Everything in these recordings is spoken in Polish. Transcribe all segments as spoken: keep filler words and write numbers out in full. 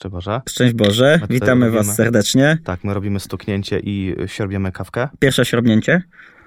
Szczęść Boże. Szczęść Boże, witamy robimy, was serdecznie. Tak, my robimy stuknięcie i siorbiemy kawkę. Pierwsze siorbnięcie.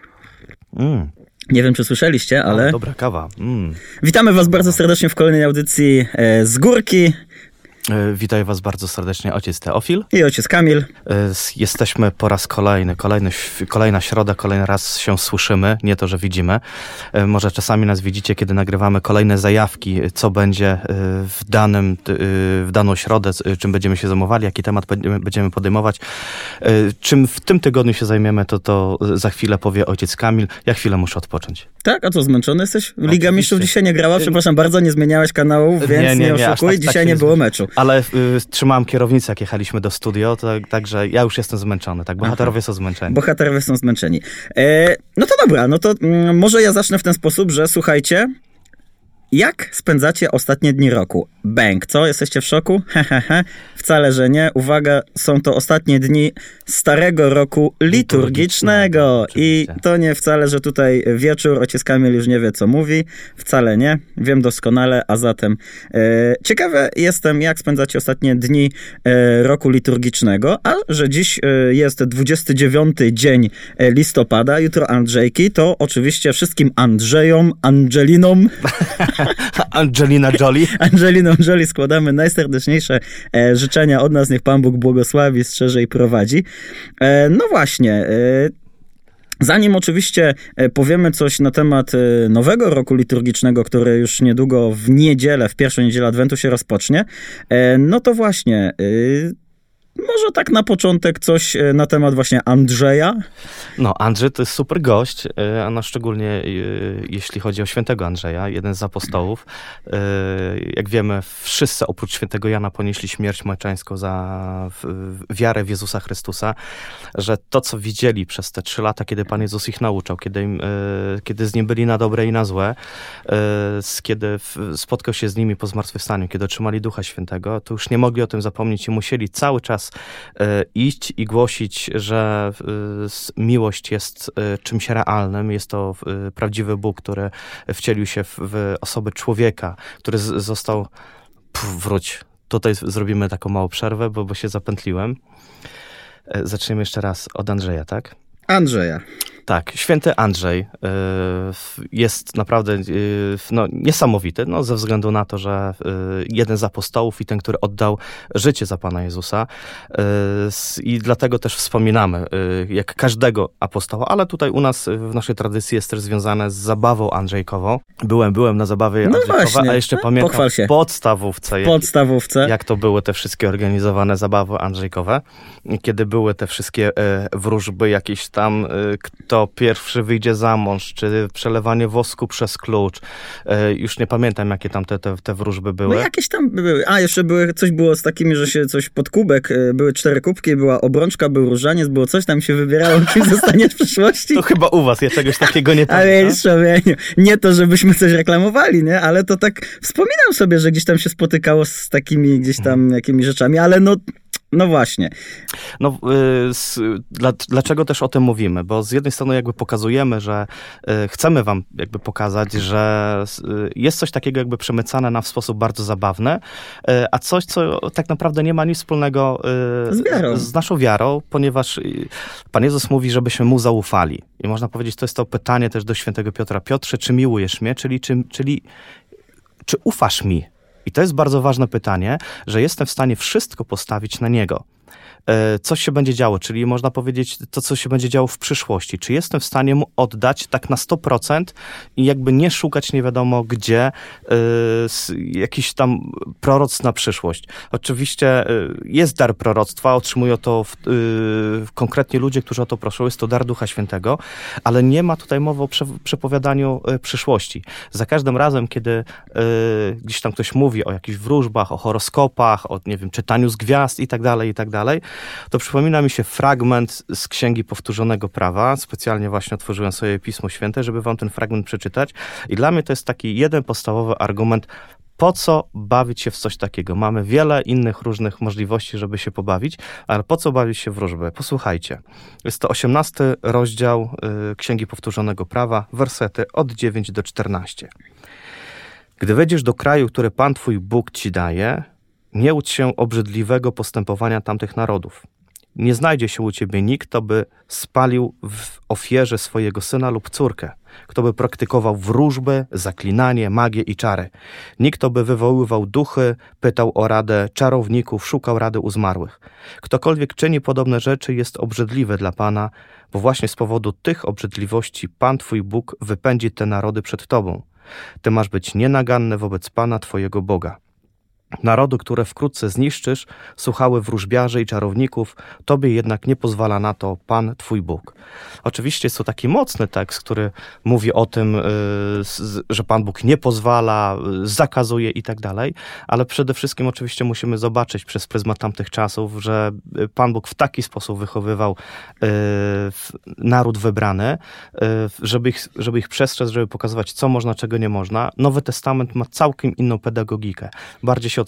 Mm. Nie wiem, czy słyszeliście, ale... O, dobra kawa. Mm. Witamy was bardzo serdecznie w kolejnej audycji e, z górki. Witaj was bardzo serdecznie ojciec Teofil. I ojciec Kamil. Jesteśmy po raz kolejny, kolejny, kolejna środa, kolejny raz się słyszymy, nie to, że widzimy. Może czasami nas widzicie, kiedy nagrywamy kolejne zajawki, co będzie w, danym, w daną środę, czym będziemy się zajmowali, jaki temat będziemy podejmować. Czym w tym tygodniu się zajmiemy, to, to za chwilę powie ojciec Kamil. Ja chwilę muszę odpocząć. Tak? A co, zmęczony jesteś? Liga Mistrzów dzisiaj nie grała, przepraszam bardzo, nie zmieniałeś kanałów, więc nie, nie, nie oszukuj, tak, dzisiaj tak nie było meczu. Ale y, trzymałem kierownicę, jak jechaliśmy do studio, tak, także ja już jestem zmęczony, tak, bohaterowie Aha. są zmęczeni. Bohaterowie są zmęczeni. E, no to dobra, no to mm, może ja zacznę w ten sposób, że słuchajcie, jak spędzacie ostatnie dni roku? Bęk, co? Jesteście w szoku? Hehehe. Wcale, że nie. Uwaga, są to ostatnie dni starego roku liturgicznego. I to nie wcale, że tutaj wieczór, ojciec Kamil już nie wie, co mówi. Wcale nie. Wiem doskonale, a zatem e, ciekawe jestem, jak spędzacie ostatnie dni e, roku liturgicznego, a że dziś e, jest dwudziesty dziewiąty dzień listopada, jutro Andrzejki, to oczywiście wszystkim Andrzejom, Angelinom... Angelina Jolie. Angeliną Jolie składamy najserdeczniejsze e, życzenia od nas. Niech Pan Bóg błogosławi, strzeże i prowadzi. E, no właśnie... E, Zanim oczywiście powiemy coś na temat nowego roku liturgicznego, który już niedługo w niedzielę, w pierwszą niedzielę Adwentu się rozpocznie, no to właśnie... Może tak na początek coś na temat właśnie Andrzeja? No, Andrzej to jest super gość, a no szczególnie jeśli chodzi o świętego Andrzeja, jeden z apostołów. Jak wiemy, wszyscy oprócz świętego Jana ponieśli śmierć męczeńską za wiarę w Jezusa Chrystusa, że to, co widzieli przez te trzy lata, kiedy Pan Jezus ich nauczał, kiedy, im, kiedy z nim byli na dobre i na złe, kiedy spotkał się z nimi po zmartwychwstaniu, kiedy otrzymali Ducha Świętego, to już nie mogli o tym zapomnieć i musieli cały czas iść i głosić, że miłość jest czymś realnym, jest to prawdziwy Bóg, który wcielił się w osobę człowieka, który został... Pff, wróć, tutaj zrobimy taką małą przerwę, bo, bo się zapętliłem. Zaczniemy jeszcze raz od Andrzeja, tak? Andrzeja. Tak, święty Andrzej y, jest naprawdę y, no, niesamowity, no, ze względu na to, że y, jeden z apostołów i ten, który oddał życie za Pana Jezusa y, i dlatego też wspominamy, y, jak każdego apostoła, ale tutaj u nas w naszej tradycji jest też związane z zabawą andrzejkową. Byłem, byłem na zabawie no andrzejkowej, właśnie. a jeszcze no, pamiętam w podstawówce, w podstawówce. Jak, jak to były te wszystkie organizowane zabawy andrzejkowe, kiedy były te wszystkie y, wróżby jakieś tam, y, kto pierwszy wyjdzie za mąż, czy przelewanie wosku przez klucz. E, już nie pamiętam, jakie tam te, te, te wróżby były. No jakieś tam były. A, jeszcze były, coś było z takimi, że się coś pod kubek, były cztery kubki, była obrączka, był różaniec, było coś, tam się wybierało, kim zostanie w przyszłości. To chyba u was, ja czegoś takiego nie pamiętam. Ale jeszcze, nie to, żebyśmy coś reklamowali, nie? Ale to tak wspominam sobie, że gdzieś tam się spotykało z takimi gdzieś tam hmm. jakimiś rzeczami, ale no No właśnie. No, y, z, dla, dlaczego też o tym mówimy? Bo z jednej strony jakby pokazujemy, że y, chcemy wam jakby pokazać, że y, jest coś takiego jakby przemycane nam w sposób bardzo zabawny, y, a coś, co tak naprawdę nie ma nic wspólnego y, z, wiarą. z, z naszą wiarą, ponieważ y, Pan Jezus mówi, żebyśmy Mu zaufali. I można powiedzieć, to jest to pytanie też do świętego Piotra. Piotrze, czy miłujesz mnie? Czyli, czy, czyli czy ufasz mi? I to jest bardzo ważne pytanie, że jestem w stanie wszystko postawić na Niego. Co się będzie działo, czyli można powiedzieć to, co się będzie działo w przyszłości. Czy jestem w stanie Mu oddać tak na sto procent i jakby nie szukać nie wiadomo gdzie y, jakiś tam proroctw na przyszłość. Oczywiście y, jest dar proroctwa, otrzymują to w, y, konkretnie ludzie, którzy o to proszą, jest to dar Ducha Świętego, ale nie ma tutaj mowy o prze, przepowiadaniu y, przyszłości. Za każdym razem, kiedy y, gdzieś tam ktoś mówi o jakichś wróżbach, o horoskopach, o nie wiem, czytaniu z gwiazd i tak dalej, i tak dalej, to przypomina mi się fragment z Księgi Powtórzonego Prawa. Specjalnie właśnie otworzyłem sobie Pismo Święte, żeby wam ten fragment przeczytać. I dla mnie to jest taki jeden podstawowy argument, po co bawić się w coś takiego? Mamy wiele innych różnych możliwości, żeby się pobawić, ale po co bawić się w wróżbę? Posłuchajcie. Jest to osiemnasty rozdział y, Księgi Powtórzonego Prawa, wersety od dziewięć do czternastu. Gdy wejdziesz do kraju, który Pan twój Bóg ci daje, nie łudź się obrzydliwego postępowania tamtych narodów. Nie znajdzie się u ciebie nikt, kto by spalił w ofierze swojego syna lub córkę, kto by praktykował wróżbę, zaklinanie, magię i czary. Nikt, kto by wywoływał duchy, pytał o radę czarowników, szukał rady u zmarłych. Ktokolwiek czyni podobne rzeczy, jest obrzydliwy dla Pana, bo właśnie z powodu tych obrzydliwości Pan Twój Bóg wypędzi te narody przed Tobą. Ty masz być nienaganny wobec Pana Twojego Boga. Narody, które wkrótce zniszczysz, słuchały wróżbiarzy i czarowników, tobie jednak nie pozwala na to Pan, Twój Bóg. Oczywiście jest to taki mocny tekst, który mówi o tym, że Pan Bóg nie pozwala, zakazuje i tak dalej, ale przede wszystkim oczywiście musimy zobaczyć przez pryzmat tamtych czasów, że Pan Bóg w taki sposób wychowywał naród wybrany, żeby ich, żeby ich przestrzec, żeby pokazywać, co można, czego nie można. Nowy Testament ma całkiem inną pedagogikę. Bardziej się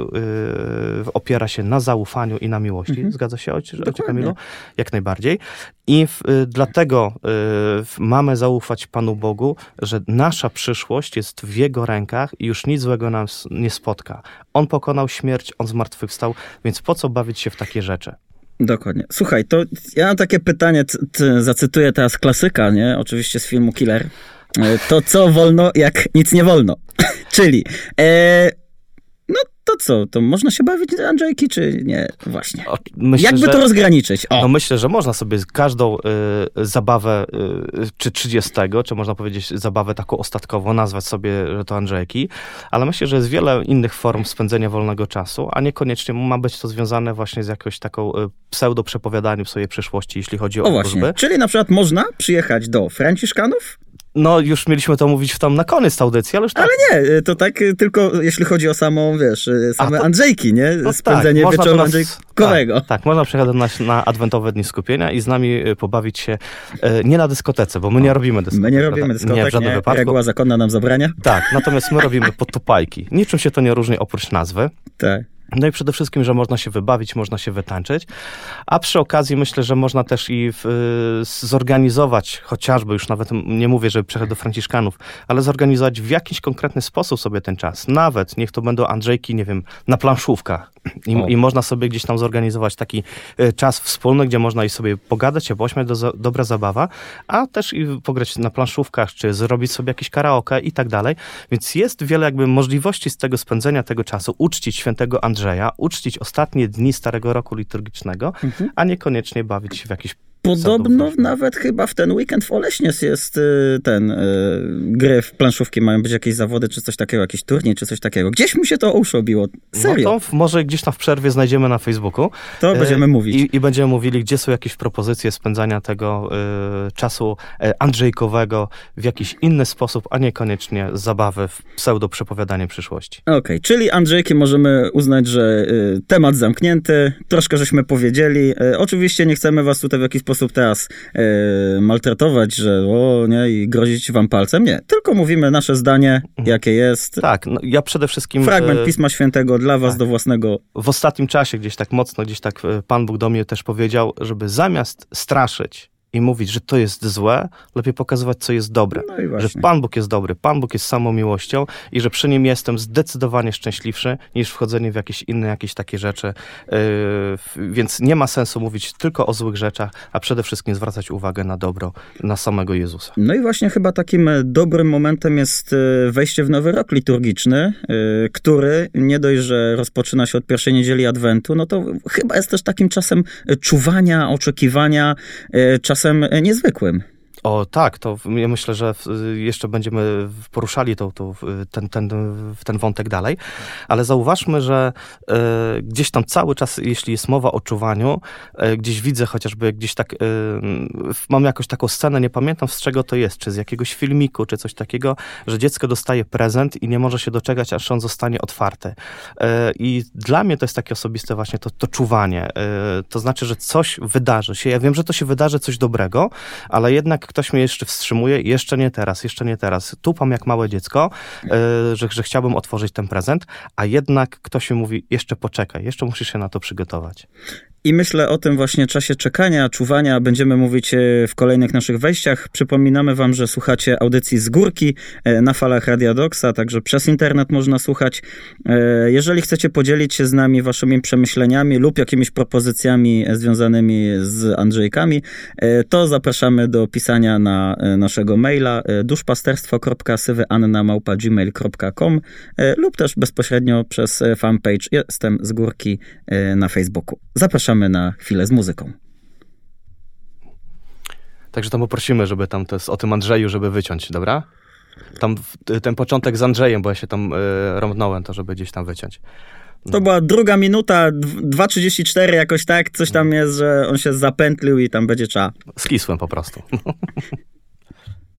opiera się na zaufaniu i na miłości. Mhm. Zgadza się, ojcze, ojcze Kamilu? Jak najbardziej. I w, dlatego y, mamy zaufać Panu Bogu, że nasza przyszłość jest w Jego rękach i już nic złego nas nie spotka. On pokonał śmierć, On zmartwychwstał, więc po co bawić się w takie rzeczy? Dokładnie. Słuchaj, to ja mam takie pytanie, t, t, zacytuję teraz klasyka, nie? Oczywiście z filmu Killer. To co wolno, jak nic nie wolno. Czyli... E, No to co, to można się bawić Andrzejki, czy nie? Właśnie. O, myślę, Jakby że, to rozgraniczyć? O. No myślę, że można sobie każdą y, zabawę, y, czy trzydziestego, czy można powiedzieć zabawę taką ostatkową, nazwać sobie, że to Andrzejki, ale myślę, że jest wiele innych form spędzenia wolnego czasu, a niekoniecznie ma być to związane właśnie z jakąś taką y, pseudo-przepowiadaniem swojej przyszłości, jeśli chodzi o O właśnie, wróżby. Czyli na przykład można przyjechać do Franciszkanów? No, już mieliśmy to mówić w tam na koniec audycji, ale już tak. Ale nie, to tak tylko jeśli chodzi o samą, wiesz, same to, Andrzejki, nie? No Spędzenie tak, wieczoru nas, andrzejkowego. Tak, tak, można przyjechać na, na adwentowe dni skupienia i z nami pobawić się e, nie na dyskotece, bo my nie robimy dyskotek. My nie robimy dyskotek, nie, w żadnym nie, wypadku. Reguła zakonna nam zabrania. Tak, natomiast my robimy podtupajki. Niczym się to nie różni oprócz nazwy. Tak. No i przede wszystkim, że można się wybawić, można się wytańczyć, a przy okazji myślę, że można też i w, zorganizować, chociażby już nawet nie mówię, żeby przejechać do Franciszkanów, ale zorganizować w jakiś konkretny sposób sobie ten czas. Nawet niech to będą Andrzejki, nie wiem, na planszówkach. I, i można sobie gdzieś tam zorganizować taki czas wspólny, gdzie można i sobie pogadać, się pośmiać, do, dobra zabawa, a też i pograć na planszówkach, czy zrobić sobie jakieś karaoke i tak dalej. Więc jest wiele jakby możliwości z tego spędzenia tego czasu, uczcić świętego Andrzeja, uczcić ostatnie dni Starego Roku Liturgicznego, mhm. a niekoniecznie bawić się w jakiś Podobno nawet chyba w ten weekend w Oleśniec jest ten y, gry w planszówki, mają być jakieś zawody, czy coś takiego, jakiś turniej, czy coś takiego. Gdzieś mi się to uszy obiło. Serio. No to może gdzieś tam w przerwie znajdziemy na Facebooku. To będziemy mówić. I, i będziemy mówili, gdzie są jakieś propozycje spędzania tego y, czasu y, andrzejkowego w jakiś inny sposób, a niekoniecznie zabawy w pseudo-przepowiadanie przyszłości. Okej, okay, czyli Andrzejki możemy uznać, że y, temat zamknięty, troszkę żeśmy powiedzieli. Y, oczywiście nie chcemy was tutaj w jakiś sposób teraz e, maltretować, że o nie, i grozić wam palcem. Nie, tylko mówimy nasze zdanie, jakie jest. Tak, no ja przede wszystkim... Fragment Pisma Świętego dla was, tak. do własnego... W ostatnim czasie gdzieś tak mocno, gdzieś tak Pan Bóg do mnie też powiedział, żeby zamiast straszyć i mówić, że to jest złe, lepiej pokazywać, co jest dobre. No że Pan Bóg jest dobry, Pan Bóg jest samą miłością i że przy Nim jestem zdecydowanie szczęśliwszy niż wchodzenie w jakieś inne, jakieś takie rzeczy. Yy, więc nie ma sensu mówić tylko o złych rzeczach, a przede wszystkim zwracać uwagę na dobro, na samego Jezusa. No i właśnie chyba takim dobrym momentem jest wejście w nowy rok liturgiczny, yy, który nie dość, że rozpoczyna się od pierwszej niedzieli Adwentu, no to chyba jest też takim czasem czuwania, oczekiwania, yy, czasem niezwykłym. O tak, to ja myślę, że jeszcze będziemy poruszali to, to, ten, ten, ten wątek dalej, ale zauważmy, że e, gdzieś tam cały czas, jeśli jest mowa o czuwaniu, e, gdzieś widzę chociażby gdzieś tak, e, mam jakąś taką scenę, nie pamiętam z czego to jest, czy z jakiegoś filmiku, czy coś takiego, że dziecko dostaje prezent i nie może się doczekać, aż on zostanie otwarty. E, I dla mnie to jest takie osobiste właśnie to, to czuwanie. E, to znaczy, że coś wydarzy się. Ja wiem, że to się wydarzy coś dobrego, ale jednak ktoś mnie jeszcze wstrzymuje, jeszcze nie teraz, jeszcze nie teraz. Tupam jak małe dziecko, e, że, że chciałbym otworzyć ten prezent, a jednak ktoś mi mówi, jeszcze poczekaj, jeszcze musisz się na to przygotować. I myślę o tym właśnie czasie czekania, czuwania. Będziemy mówić w kolejnych naszych wejściach. Przypominamy wam, że słuchacie audycji Z Górki na falach Radia Doksa, także przez internet można słuchać. Jeżeli chcecie podzielić się z nami waszymi przemyśleniami lub jakimiś propozycjami związanymi z Andrzejkami, to zapraszamy do pisania na naszego maila duszpasterstwo kropka sywyanna małpa gmail kropka com lub też bezpośrednio przez fanpage Jestem Z Górki na Facebooku. Zapraszamy na chwilę z muzyką. Także tam poprosimy, żeby tam to jest o tym Andrzeju, żeby wyciąć, dobra? Tam ten początek z Andrzejem, bo ja się tam y, rąbnąłem, to żeby gdzieś tam wyciąć. No. To była druga minuta, dwa trzydzieści cztery jakoś tak, coś tam jest, że on się zapętlił i tam będzie trzeba. Skisłem po prostu.